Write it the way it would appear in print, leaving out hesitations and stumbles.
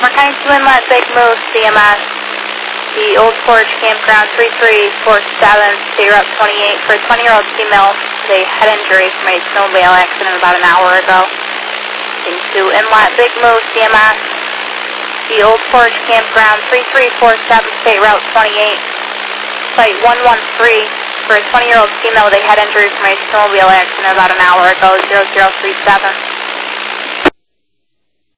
County 2 Inlet, Big Moose, CMS. The Old Forge Campground 3347, State Route 28 for a 20-year-old female with a head injury from a snowmobile accident about an hour ago. To Inlet, Big Moose, CMS. The Old Forge Campground 3347, State Route 28, Site 113 for a 20-year-old female with a head injury from a snowmobile accident about an hour ago, 0037.